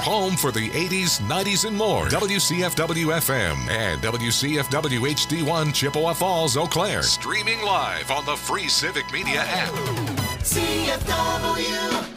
home for the 80s, 90s, and more. WCFW-FM and WCFW HD1 Chippewa Falls, Eau Claire. Streaming live on the free Civic Media app. CFW.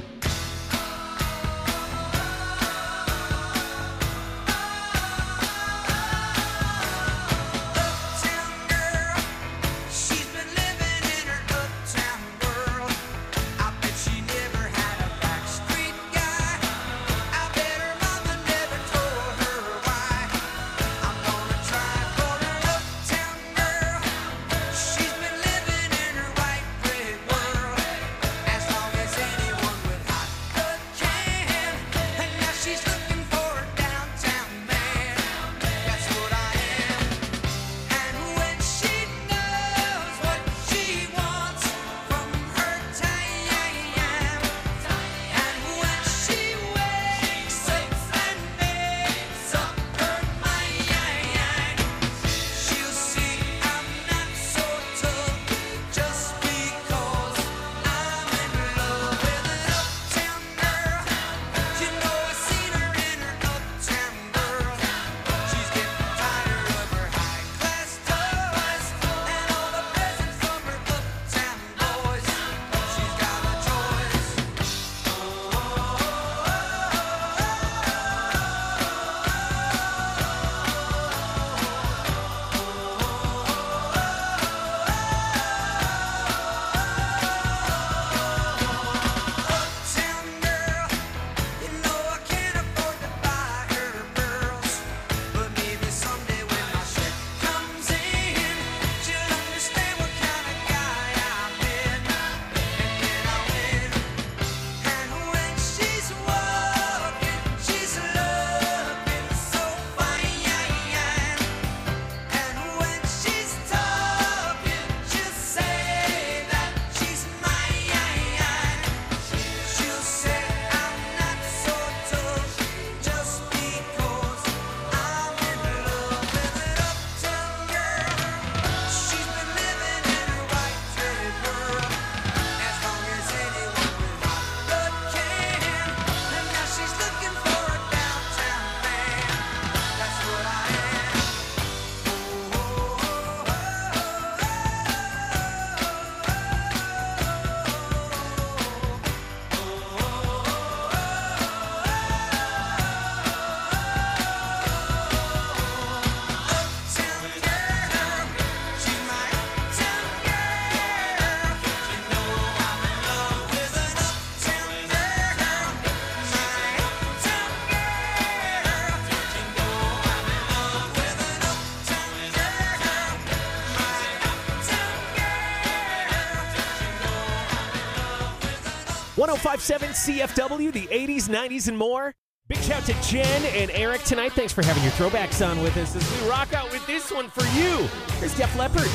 .5.7 CFW, the 80s, 90s, and more. Big shout to Jen and Eric tonight. Thanks for having your throwbacks on with us as we rock out with this one for you. Here's Def Leppard.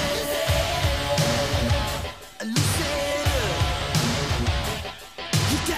You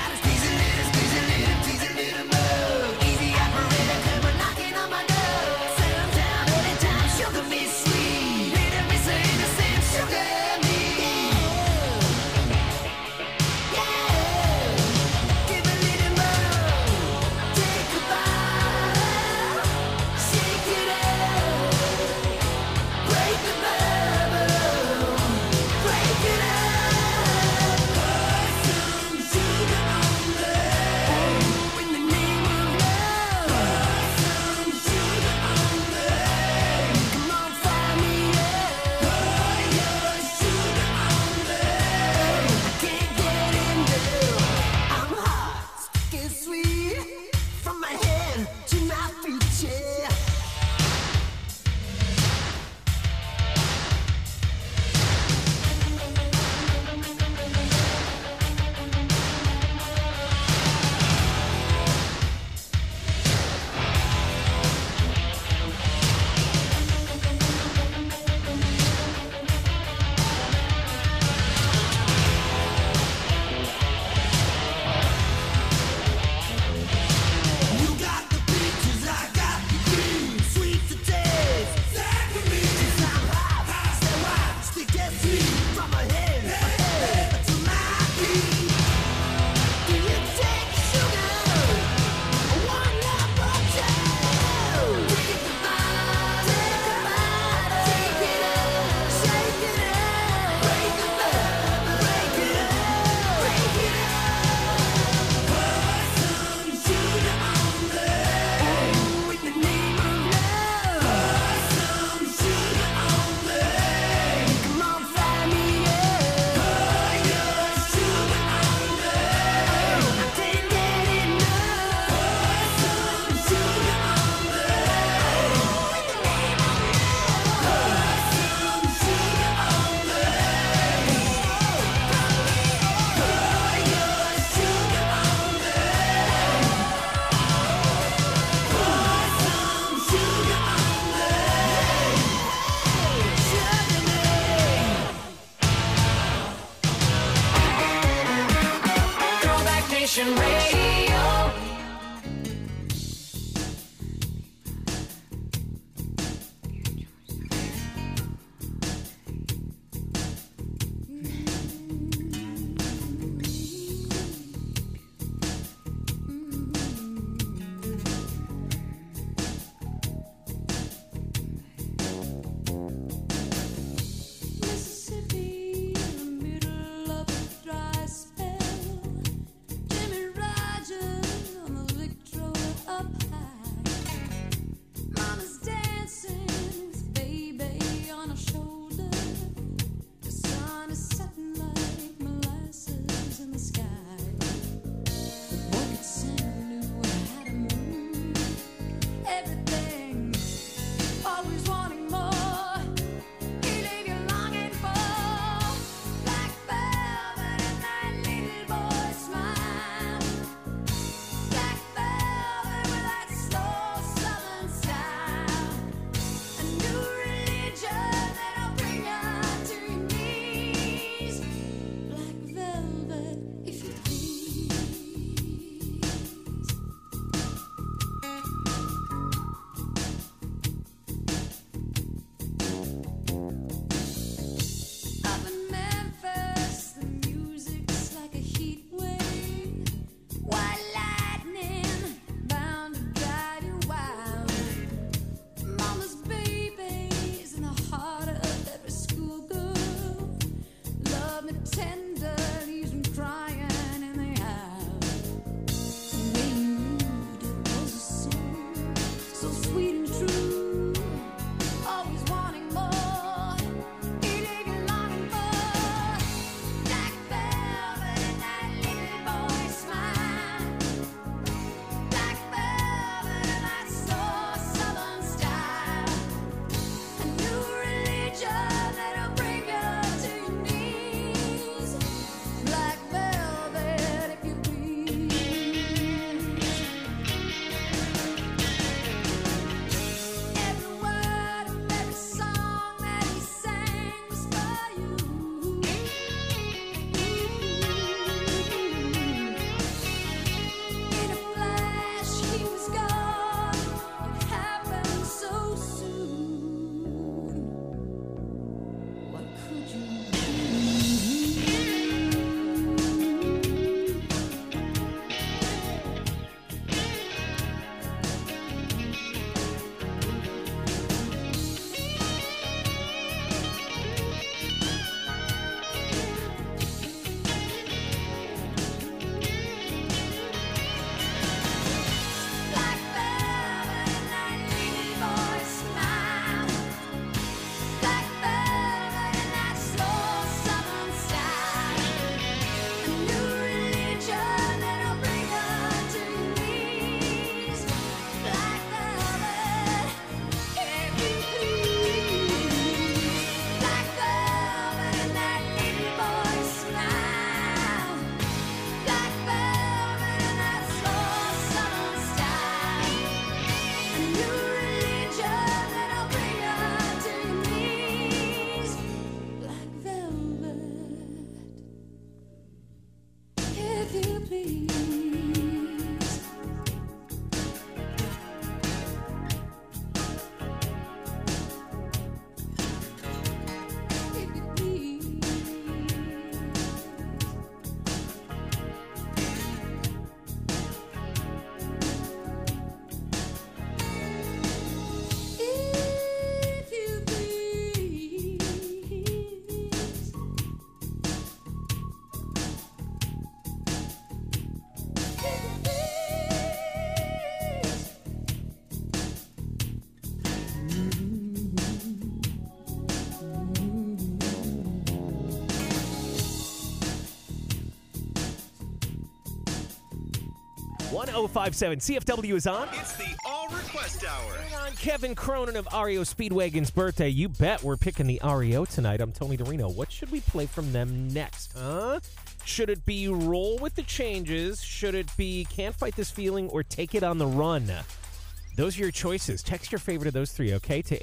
1057 CFW is on. It's the All Request Hour. And on Kevin Cronin of REO Speedwagon's birthday, you bet we're picking the REO tonight. I'm Tony DeRino. What should we play from them next, huh? Should it be Roll with the Changes? Should it be Can't Fight This Feeling or Take It on the Run? Those are your choices. Text your favorite of those three, okay, to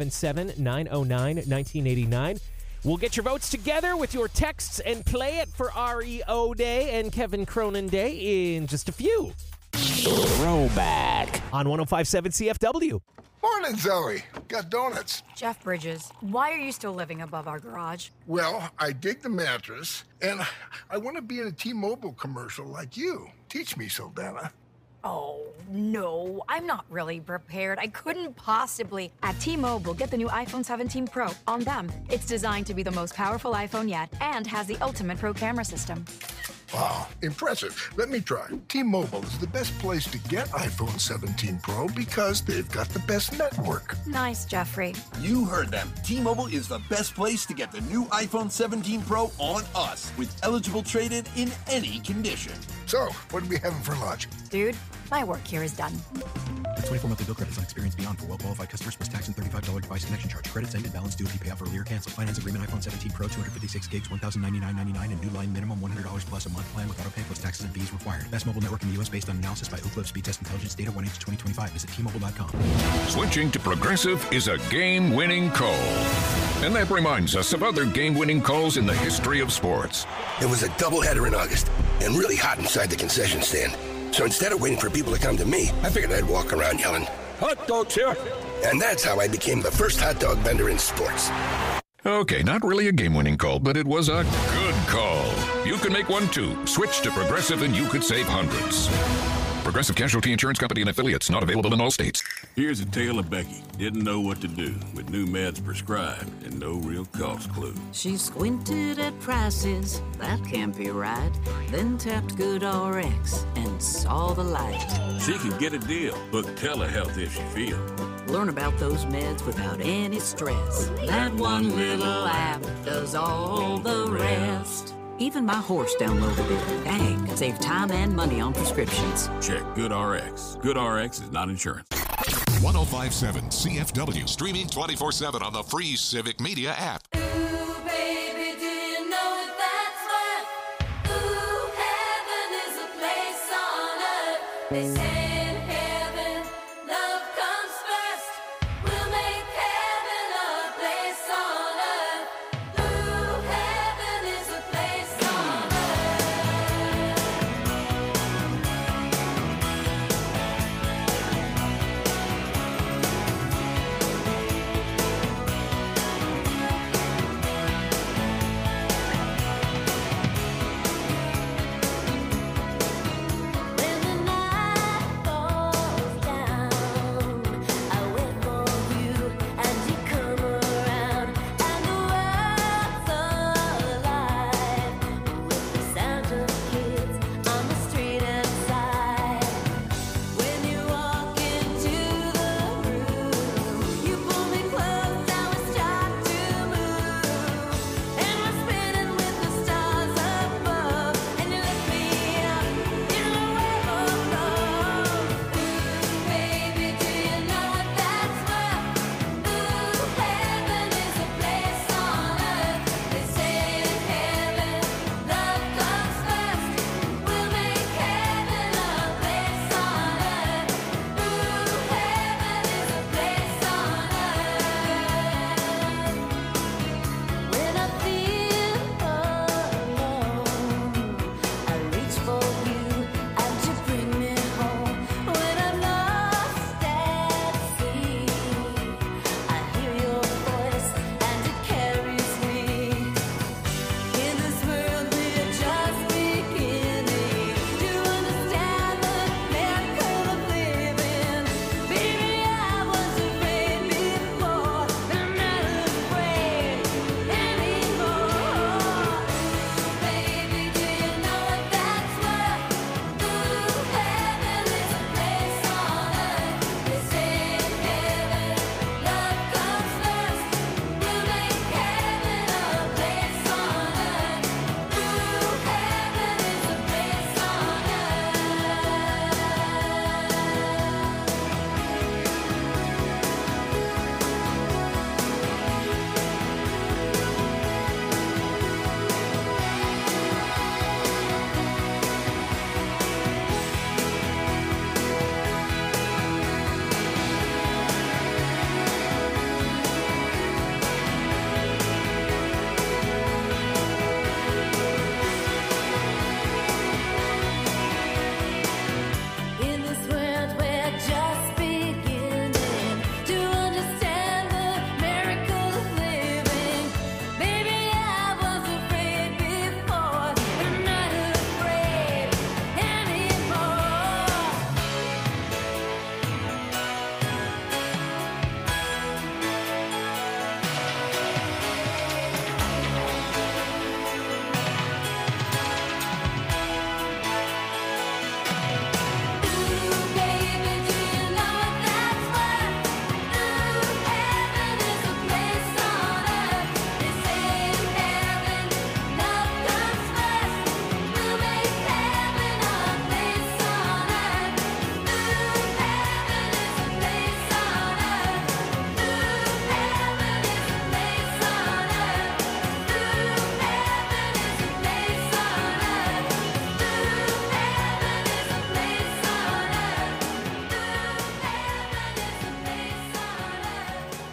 877-909-1989. We'll get your votes together with your texts and play it for REO Day and Kevin Cronin Day in just a few. Throwback on 1057 CFW. Morning, Zoe. Got donuts. Jeff Bridges, why are you still living above our garage? Well, I dig the mattress, and I want to be in a T-Mobile commercial like you. Teach me, Saldana. Oh, no, I'm not really prepared. I couldn't possibly. At T-Mobile, get the new iPhone 17 Pro on them. It's designed to be the most powerful iPhone yet and has the ultimate pro camera system. Wow, impressive. Let me try. T-Mobile is the best place to get iPhone 17 Pro because they've got the best network. Nice, Jeffrey. You heard them. T-Mobile is the best place to get the new iPhone 17 Pro on us with eligible trade-in in any condition. So, what are we having for lunch? Dude, my work here is done. 24 monthly bill credits on Experience Beyond for well-qualified customers plus tax and $35 device connection charge. Credits ended. Balance due if you pay off earlier. Cancel. Finance agreement iPhone 17 Pro 256 gigs, $1,099.99 and new line minimum $100 plus a month plan with autopay plus taxes and fees required. Best mobile network in the U.S. based on analysis by Ookla Speed Test Intelligence data 1H2025. Visit T-Mobile.com. Switching to Progressive is a game-winning call. And that reminds us of other game-winning calls in the history of sports. It was a doubleheader in August and really hot inside the concession stand. So instead of waiting for people to come to me, I figured I'd walk around yelling, "Hot dogs here!" And that's how I became the first hot dog vendor in sports. Okay, not really a game-winning call, but it was a good call. You can make one too. Switch to Progressive and you could save hundreds. Progressive Casualty Insurance Company and affiliates, not available in all states. Here's a tale of Becky. Didn't know what to do with new meds prescribed and no real cost clue. She squinted at prices, that can't be right. Then tapped GoodRx and saw the light. She can get a deal. Book telehealth if she feels. Learn about those meds without any stress. That one little app does all the rest. Even my horse downloaded it. Dang, save time and money on prescriptions. Check GoodRx. GoodRx is not insurance. 1057 CFW, streaming 24/7 on the free Civic Media app. Ooh, baby, do you know that that's what? Ooh, heaven is a place on earth. They say in heaven, love comes first. We'll make heaven a place on earth. Ooh, heaven is a place on When the night falls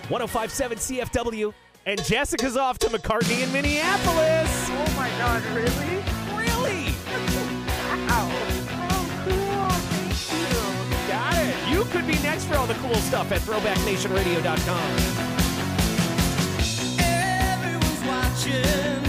105.7 CFW. And Jessica's off to McCartney in Minneapolis. Oh, my God. Really? Really? Wow. Oh, cool. Thank you. Got it. You could be next for all the cool stuff at throwbacknationradio.com. Everyone's watching.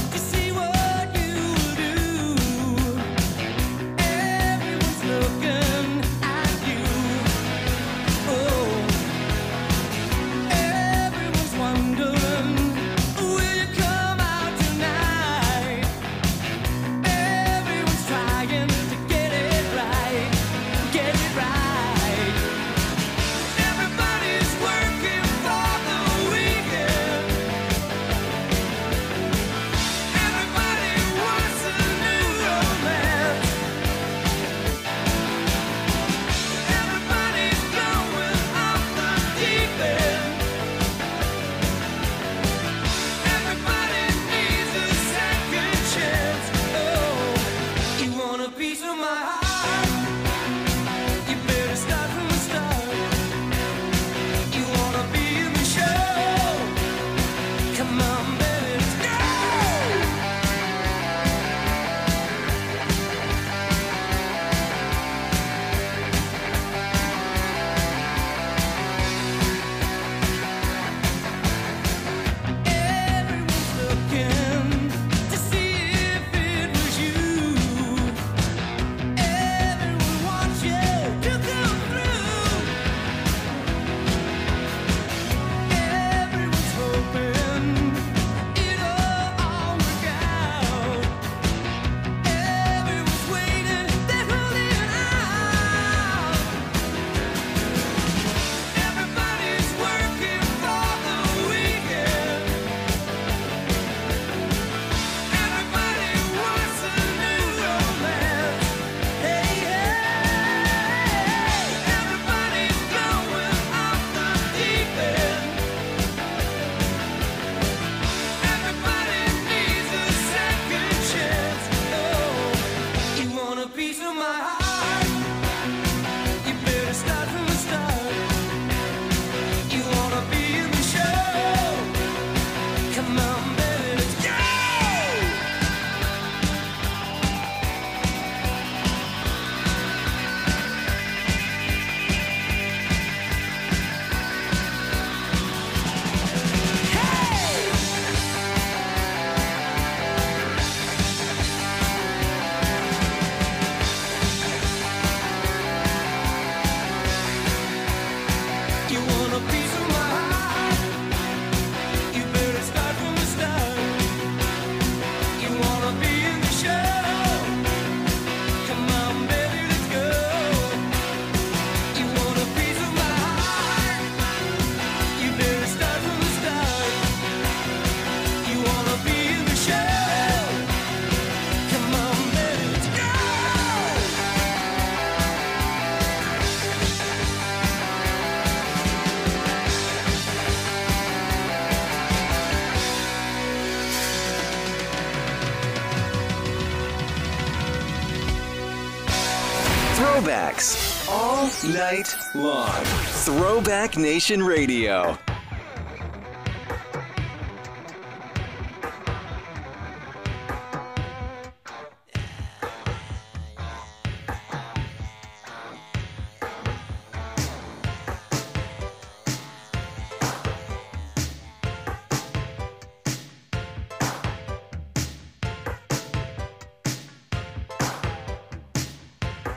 Throwbacks all night long. Throwback Nation Radio.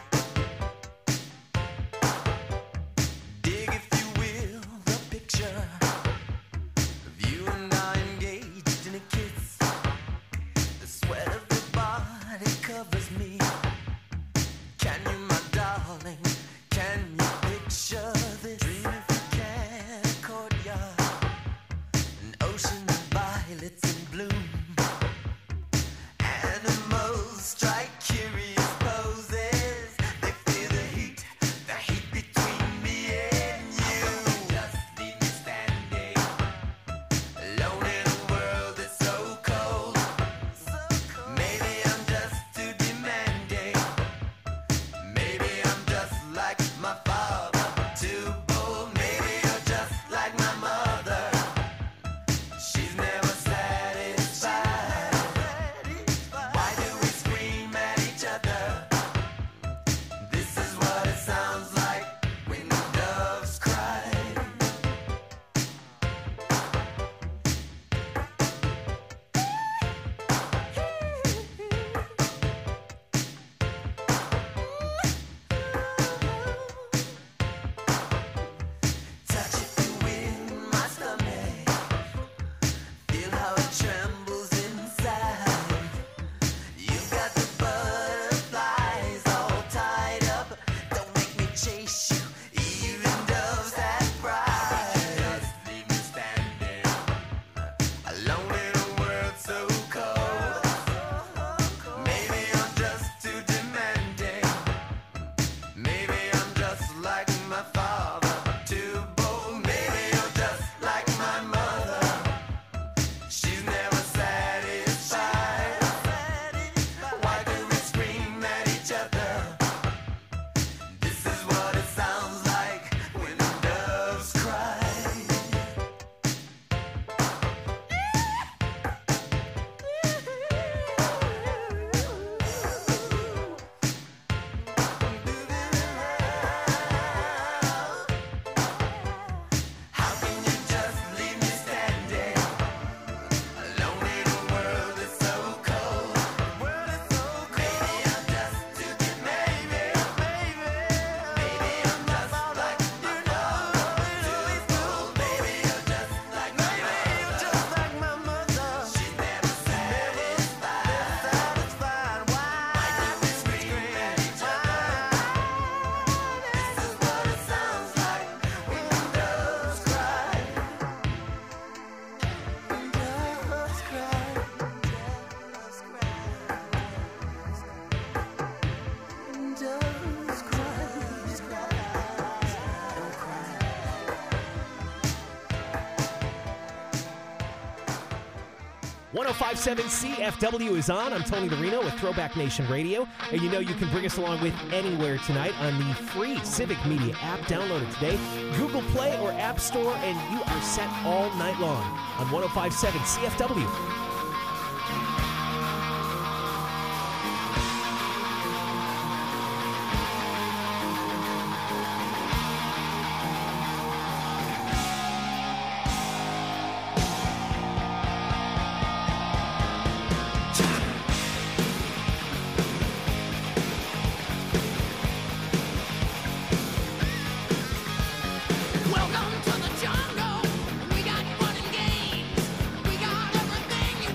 Dig, if you will, the picture chase you, even doves that fly. Just leave me standing alone in a world so cold. Maybe I'm just too demanding. Maybe I'm just like my father, too bold. Maybe I'm just like my mother. She's never satisfied. Why do we scream at each other? This is what it sounds like when the doves cry. How can you just leave me standing alone in a world that's so cold? Maybe I'm just too demanding. Maybe I'm just like my father, too bold. Maybe I'm just like my mother. She's never satisfied. Why do we scream at each other? This is what it sounds like when the doves cry. Doves cry. Doves cry. Don't cry. 105.7 CFW is on. I'm Tony DeRino with Throwback Nation Radio. And you know you can bring us along with anywhere tonight on the free Civic Media app. Download it today. Google Play or App Store, and you are set all night long on 105.7 CFW. Welcome to the jungle. We got fun and games. We got everything you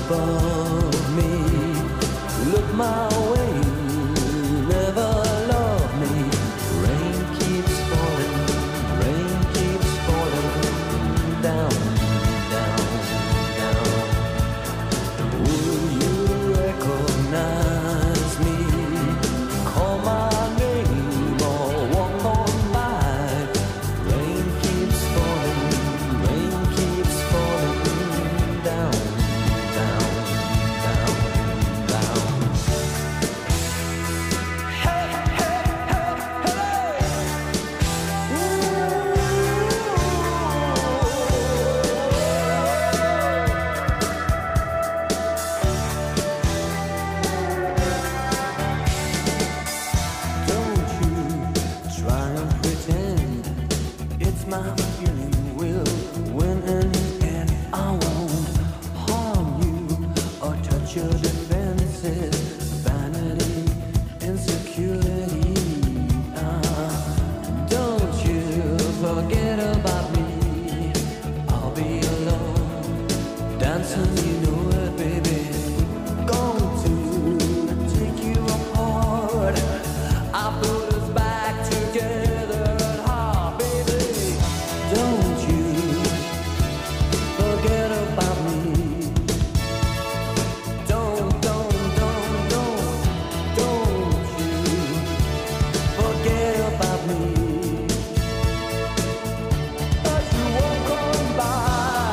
above me. Look my way, never love me. Rain keeps falling down, down, down. Will you recognize me? Call my name or walk on by. Rain keeps falling down, down, down, down. Hey, hey, hey, hey. Don't you try and pretend it's my feeling will win in the end. I won't harm you or touch your defenses. Vanity, insecurity. Don't you forget about me. I'll be alone, dancing, you know it, baby. Going to take you apart. I put us back together at heart, baby. Don't you forget about me. Don't you forget about me. As you walk on by,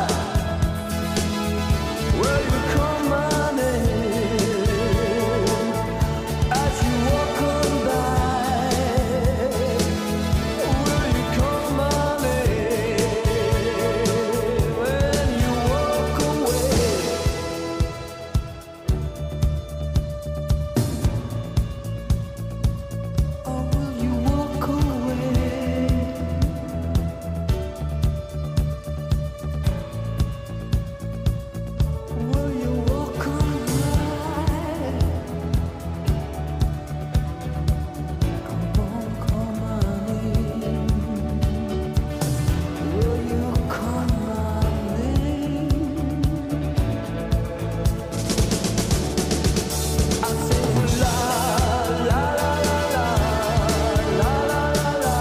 will you call my name? As you walk on by, will you call my name? When you walk away, or will you walk away? Will you walk on by? Come on, call my name. Will you call my name? I say la la la la la la la la la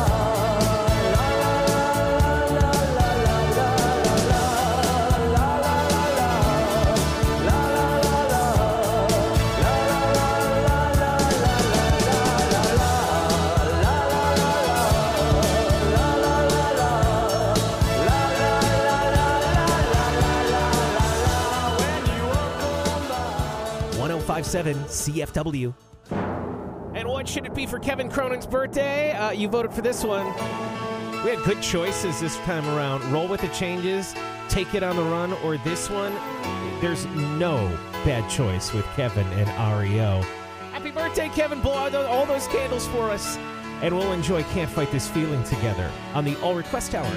One 1057 CFW. And what should it be for Kevin Cronin's birthday? You voted for this one. We had good choices this time around. Roll with the changes, Take It on the Run, or this one. There's no bad choice with Kevin and REO. Happy birthday, Kevin. Blow out all those candles for us. And we'll enjoy Can't Fight This Feeling together on the All Request Hour.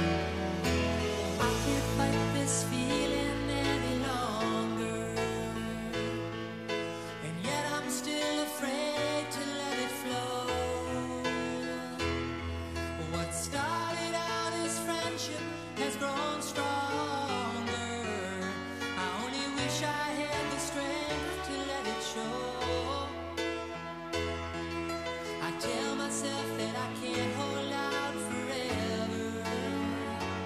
Tell myself that I can't hold out forever.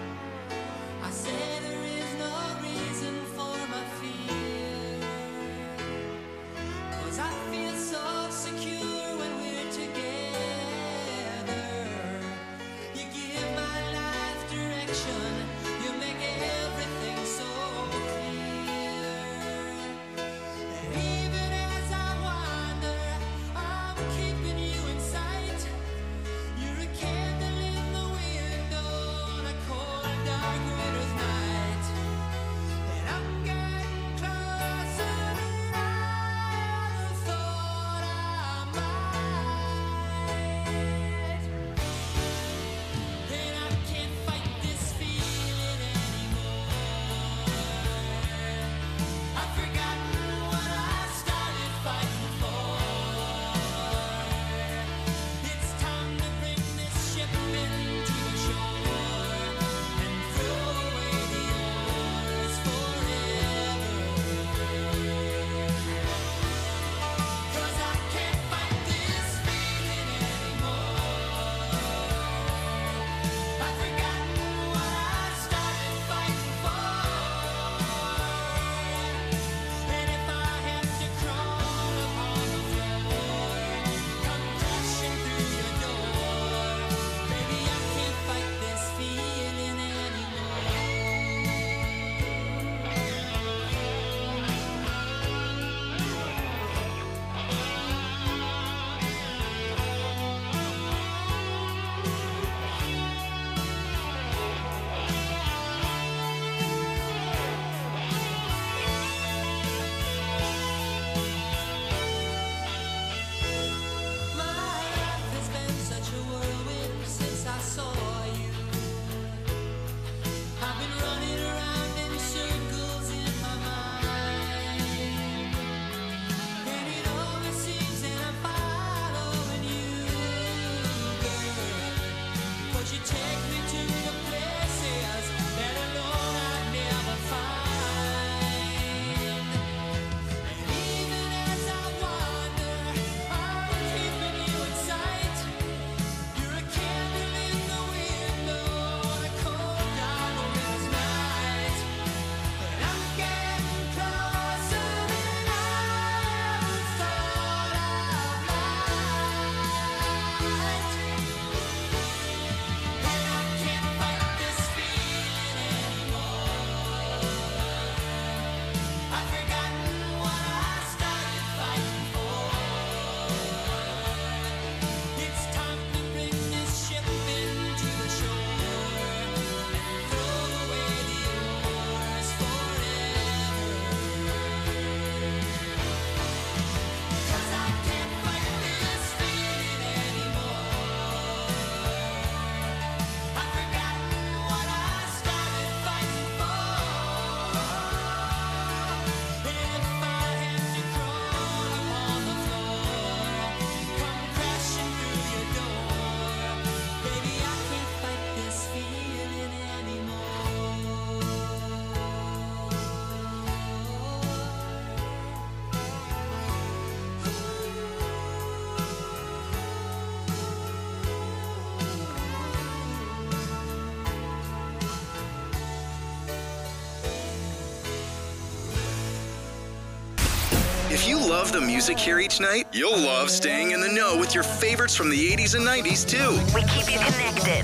If you love the music here each night, you'll love staying in the know with your favorites from the 80s and 90s, too. We keep you connected.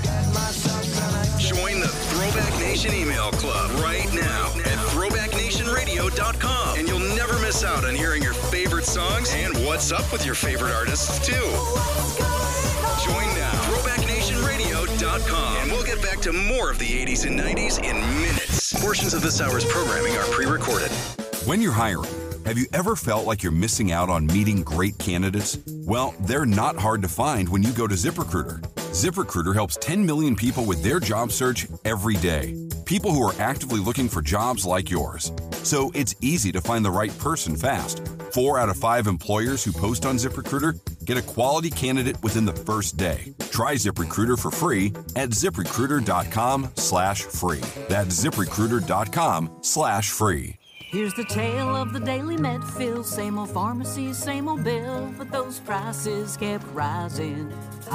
Join the Throwback Nation email club right now at throwbacknationradio.com, and you'll never miss out on hearing your favorite songs and what's up with your favorite artists, too. Join now, throwbacknationradio.com, and we'll get back to more of the 80s and 90s in minutes. Portions of this hour's programming are pre-recorded. When you're hiring, have you ever felt like you're missing out on meeting great candidates? Well, they're not hard to find when you go to ZipRecruiter. ZipRecruiter helps 10 million people with their job search every day. People who are actively looking for jobs like yours. So it's easy to find the right person fast. 4 out of 5 employers who post on ZipRecruiter get a quality candidate within the first day. Try ZipRecruiter for free at ZipRecruiter.com/free. That's ZipRecruiter.com/free. Here's the tale of the Daily Medfield. Same old pharmacies, same old bill, but those prices kept rising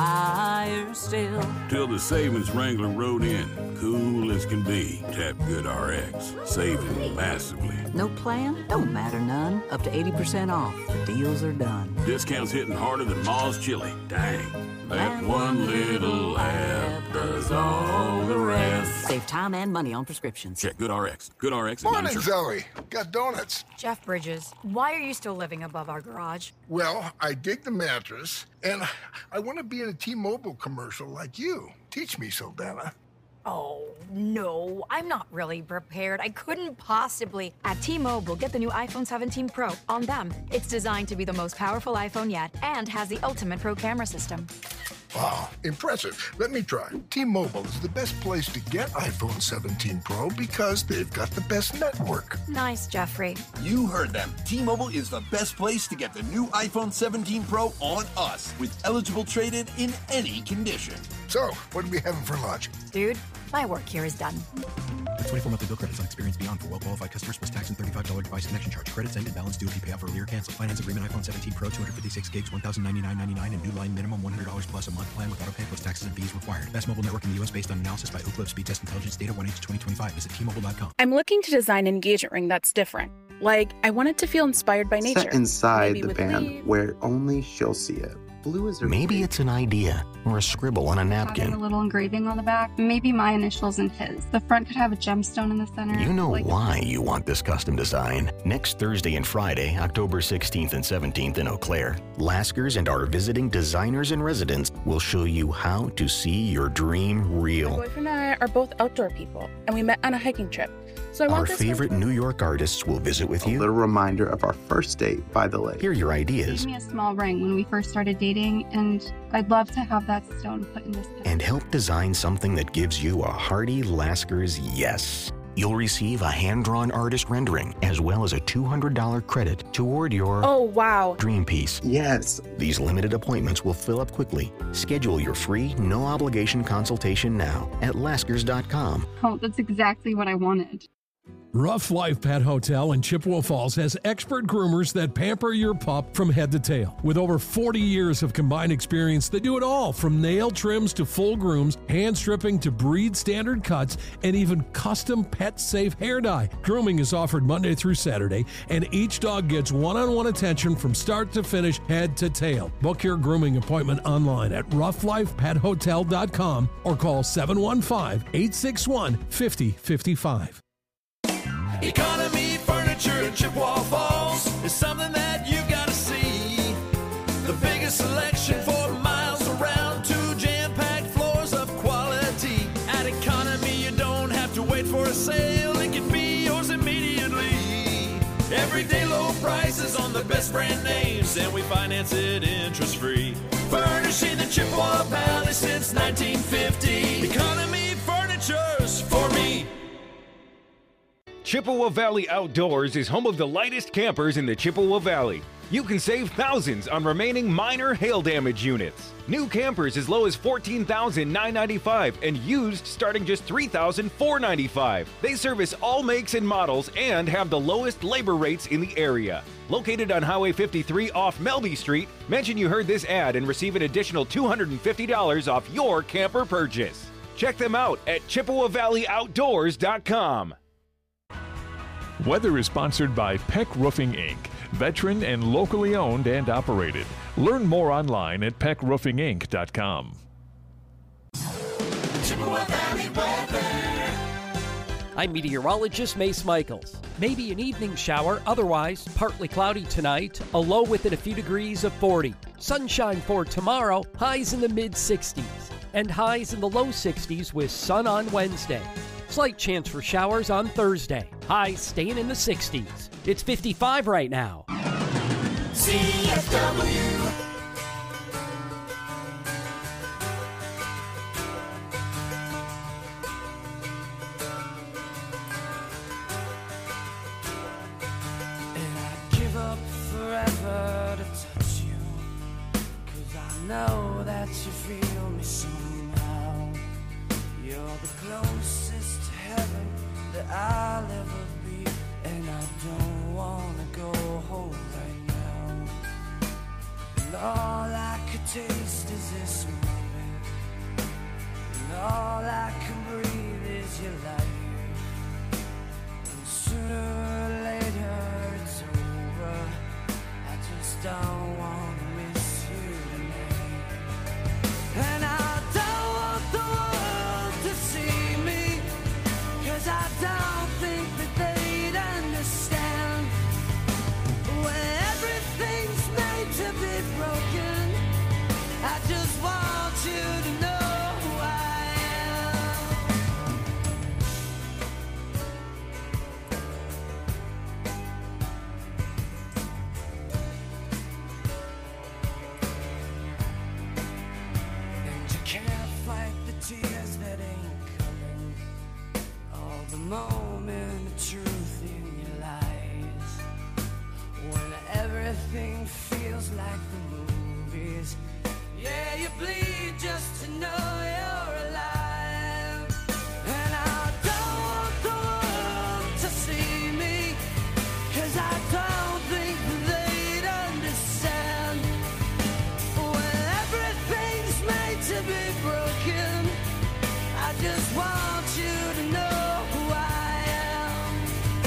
higher still. Till the savings wrangler rode in, cool as can be. Tap GoodRx, saving massively. No plan? Don't matter none. Up to 80% off. The deals are done. Discounts hitting harder than Ma's chili. Dang. That one little app does all the rest. Save time and money on prescriptions. Check GoodRx. GoodRx is Morning, uninsured. Zoe. Got donuts. Jeff Bridges, why are you still living above our garage? Well, I dig the mattress, and I want to be in a T-Mobile commercial like you. Teach me, Saldana. Oh, no, I'm not really prepared. I couldn't possibly. At T-Mobile, get the new iPhone 17 Pro. On them, it's designed to be the most powerful iPhone yet and has the ultimate pro camera system. Wow, impressive. Let me try. T-Mobile is the best place to get iPhone 17 Pro because they've got the best network. Nice, Jeffrey. You heard them. T-Mobile is the best place to get the new iPhone 17 Pro on us with eligible trade-in in any condition. So, what are we having for lunch? Dude, my work here is done. The 24 monthly bill credits on Experience Beyond for well-qualified customers plus tax and $35 device connection charge. Credits end and balance due if you pay off earlier. Cancel. Finance agreement iPhone 17 Pro, 256 gigs, $1,099.99 and new line minimum $100 plus a month plan with auto pay plus taxes and fees required. Best mobile network in the U.S. based on analysis by Ookla Speed Test Intelligence data 1H2025. Visit T-Mobile.com. I'm looking to design an engagement ring that's different. Like, I want it to feel inspired by nature. Set inside Maybe the with band leaves. where only she'll see it. Blue is Maybe it's an idea or a scribble on a Having a napkin. little engraving on the back, maybe my initials and his. The front could have a gemstone in the center. You know like why you want this custom design. Next Thursday and Friday, October 16th and 17th in Eau Claire, Laskers and our visiting designers and residents will show you how to see your dream My real. boyfriend and I are both outdoor people, and we met on a hiking trip. So I Our want this favorite New York artists will visit with a you. little reminder of our first date by the lake. Hear your He ideas gave me a small ring when we first started dating, and I'd love to have that stone put in this pin. and help design something that gives you a hearty Laskers yes. You'll receive a hand-drawn artist rendering as well as a $200 credit toward your Oh, wow. dream piece. Yes. These limited appointments will fill up quickly. Schedule your free, no-obligation consultation now at Laskers.com. Oh, that's exactly what I wanted. Rough Life Pet Hotel in Chippewa Falls has expert groomers that pamper your pup from head to tail. With over 40 years of combined experience, they do it all from nail trims to full grooms, hand stripping to breed standard cuts, and even custom pet-safe hair dye. Grooming is offered Monday through Saturday, and each dog gets one-on-one attention from start to finish, head to tail. Book your grooming appointment online at roughLifePetHotel.com or call 715-861-5055. Economy Furniture in Chippewa Falls is something that you've got to see. The biggest selection for miles around, 2 jam-packed floors of quality. At Economy, you don't have to wait for a sale. It can be yours immediately. Everyday low prices on the best brand names, and we finance it interest-free. Furnishing the Chippewa Valley since 1950. Economy Furniture's for me. Chippewa Valley Outdoors is home of the lightest campers in the Chippewa Valley. You can save thousands on remaining minor hail damage units. New campers as low as $14,995 and used starting just $3,495. They service all makes and models and have the lowest labor rates in the area. Located on Highway 53 off Melby Street, mention you heard this ad and receive an additional $250 off your camper purchase. Check them out at ChippewaValleyOutdoors.com. Weather is sponsored by Peck Roofing, Inc., Veteran and locally owned and operated. Learn more online at peckroofinginc.com. Chippewa Valley weather. I'm meteorologist Mace Michaels. Maybe an evening shower, otherwise partly cloudy tonight, a low within a few degrees of 40. Sunshine for tomorrow, highs in the mid-60s, and highs in the low 60s with sun on Wednesday. Slight chance for showers on Thursday, highs staying in the 60s. It's 55 right now. CFW. Forever to touch you, 'cause I know that you feel me somehow. You're the closest to heaven that I'll ever be, and I don't wanna go home right now. And all I could taste is this moment, and all I can breathe is your life. And sooner or later it's over. Don't want to miss you tonight. And I don't want the world to see me, 'cause I don't think that they'd understand. When everything's made to be broken, I just want you to know who I am. Tears that ain't coming, all the moment of truth in your lies. When everything feels like the movies, yeah, you bleed just to know you're alive. And I don't want the world to see me, 'cause I don't think they'd understand. When everything's made to be broken, I just want you to know who I am.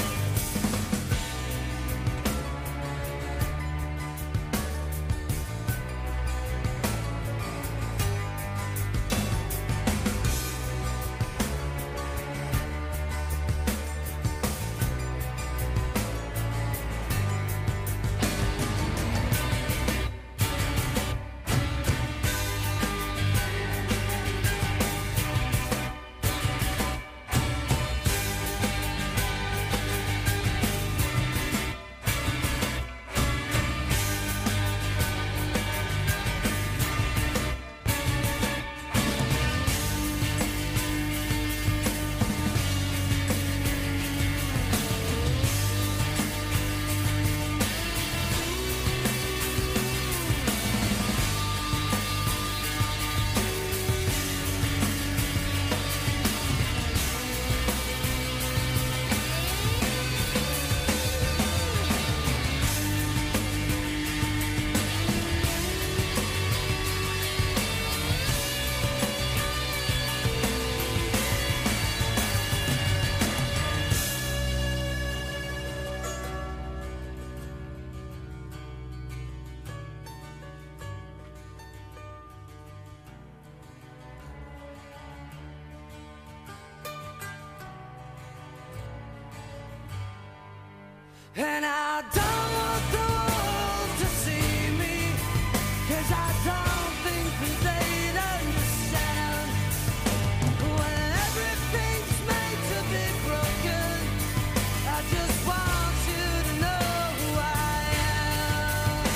And I don't want the world to see me, 'cause I don't think that they'd understand. When everything's made to be broken, I just want you to know who I am.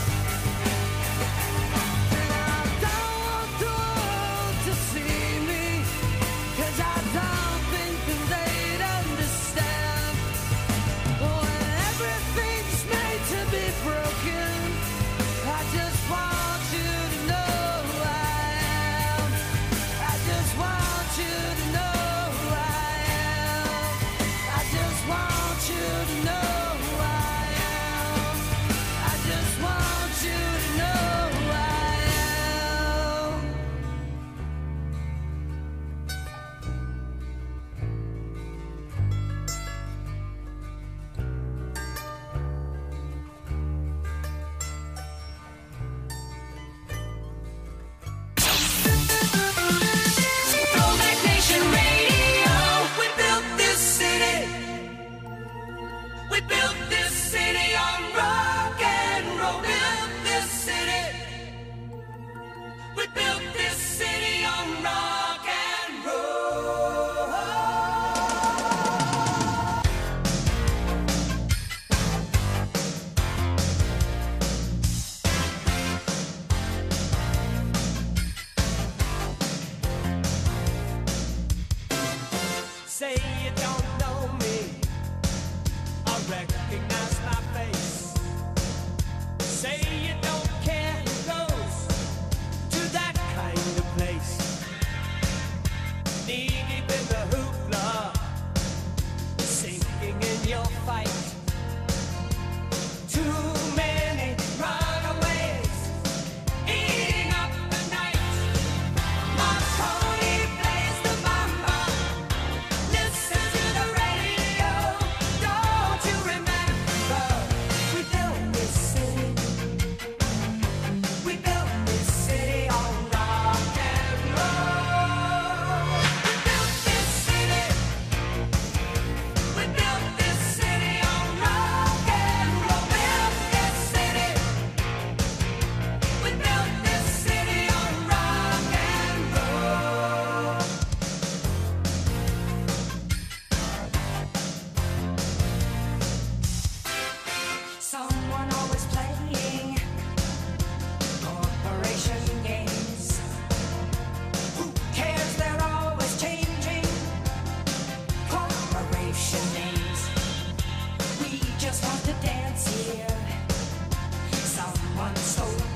And I don't want the world to see me, 'cause I don't think that they'd understand. When everything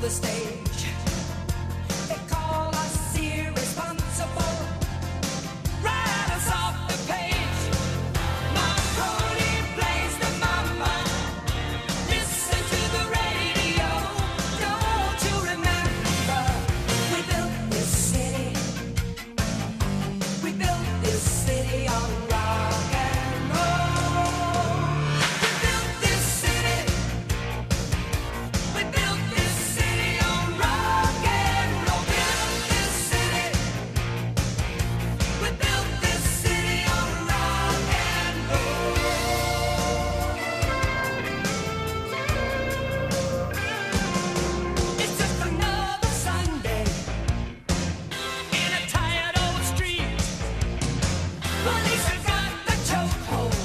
the stage. They call us irresponsible, write us off the page. Marconi plays the mama. Listen to the radio. Don't you remember? We built this city. We built this city on rock and roll. We built this city. We built this city on rock and roll. Built this city. We built this city on rock and roll. It's just another Sunday in a tired old street. Police have got the chokehold.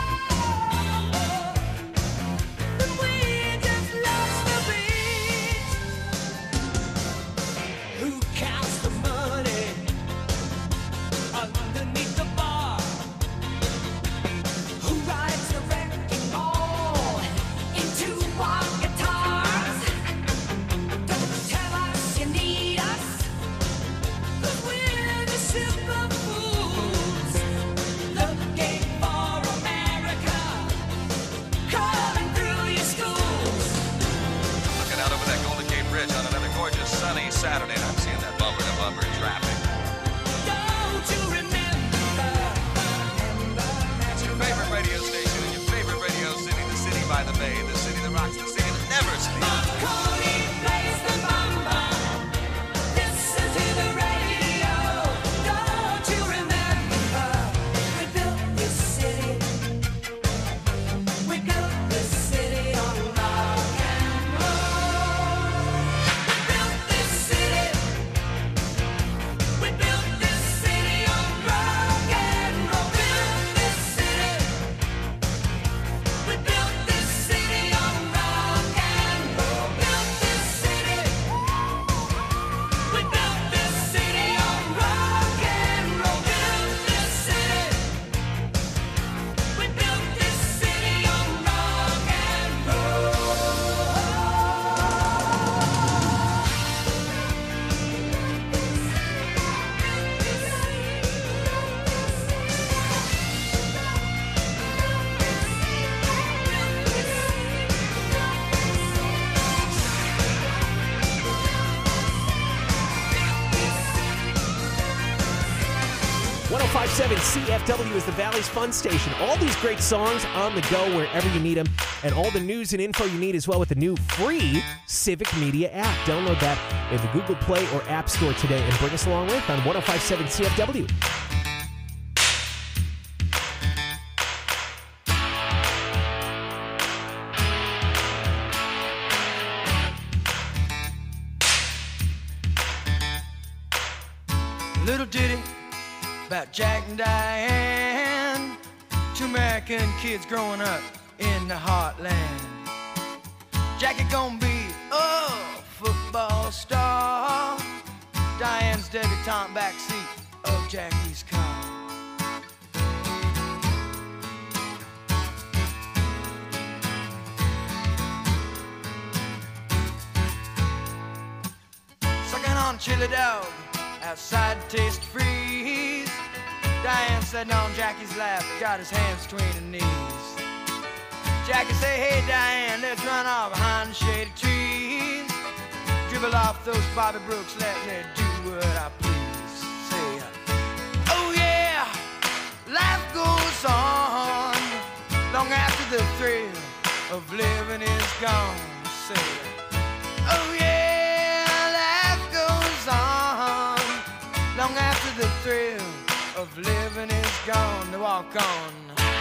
And we just lost the beat. Who counts the money underneath the bar? Who rides the wrecking ball into our guitars? Don't tell us you need us, 'cause we're the simple fools looking for America, crawling through your schools. Looking out over that Golden Gate Bridge on another gorgeous sunny Saturday, and I'm seeing that bumper-to-bumper traffic. Don't you remember? It's your favorite radio station in your favorite radio city, the city by the bay, the city that rocks, the city that never sleeps. Marconi plays the mama. Listen to the radio. Don't you remember? We built this city. We built this city on rock and roll. We built this city. We built this city on rock and roll. Built this city. We built this city on rock and roll. Built this city. We built this city on rock and roll. Built this city. We built this city on rock and Roll. 1057 CFW is the Valley's Fun Station. All these great songs on the go wherever you need them, and all the news and info you need as well with the new free Civic Media app. Download that in the Google Play or App Store today and bring us along with on 1057 CFW. Little ditty about Jack and Diane, two American kids growing up in the heartland. Jackie gonna be a football star, Diane's debutante backseat of Jackie's car. Sucking on chili dog outside taste freeze. Diane sitting on Jackie's lap, got his hands between her knees. Jackie say, hey Diane, let's run off behind the shady trees. Dribble off those Bobby Brooks, let me do what I please. Say, oh yeah, life goes on long after the thrill of living is gone. Say, oh yeah, life goes on long after the thrill of living is gone. To walk on.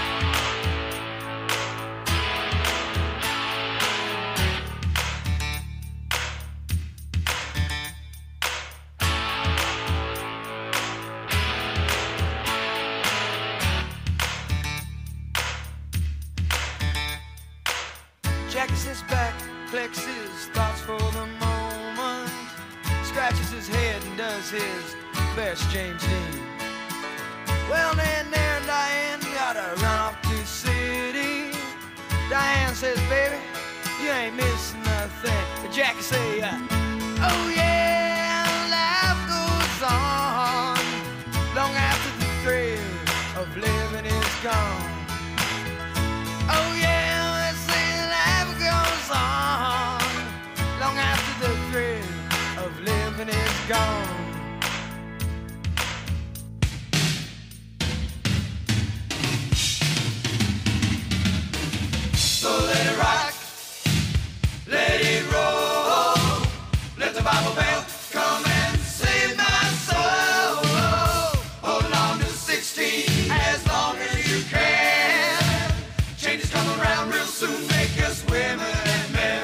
Jackie sits back, collects his thoughts for the moment, scratches his head and does his best James Dean. Well, then there and Diane gotta run off to the city. Diane says, baby, you ain't missing nothing. everything. Jackie say, oh yeah, life goes on long after the thrill of living is gone. Oh yeah, they say life goes on long after the thrill of living is gone. So let it rock, let it roll, let the Bible Belt come and save my soul. Hold on to 16 as long as you can. Change is coming around real soon, make us women and men.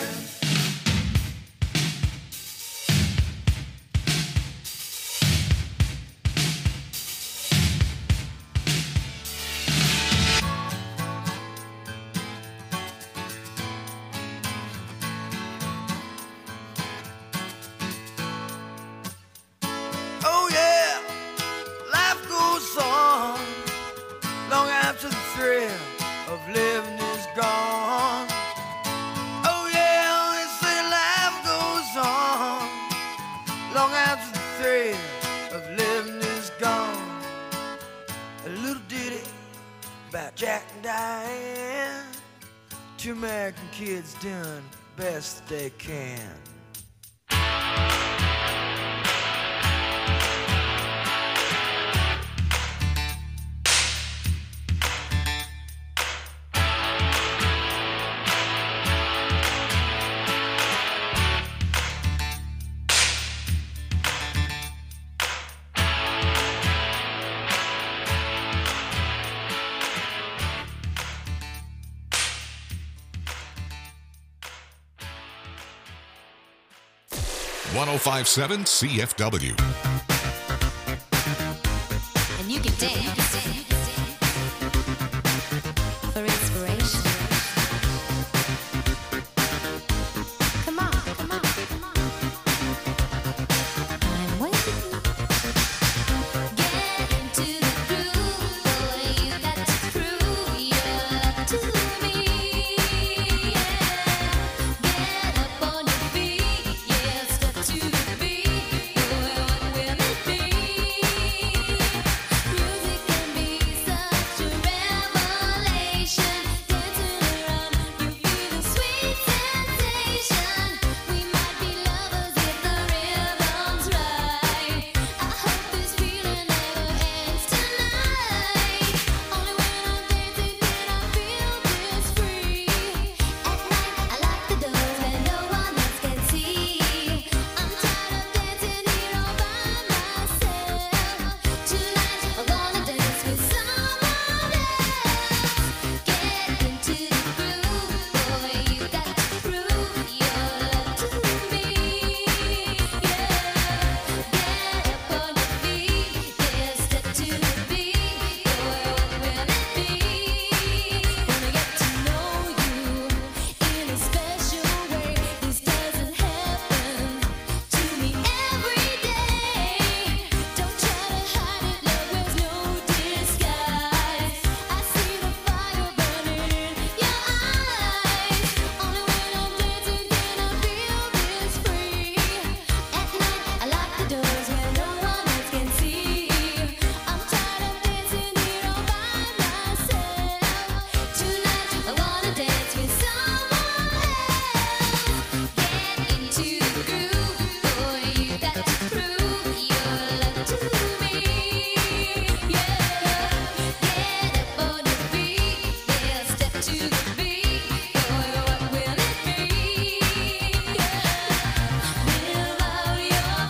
Oh yeah, life goes on long after the thrill of living is gone. Oh yeah, they say life goes on long after the thrill of living is gone. A little ditty about Jack and Diane, two American kids doing the best they can. .1057 CFW. And you can dance.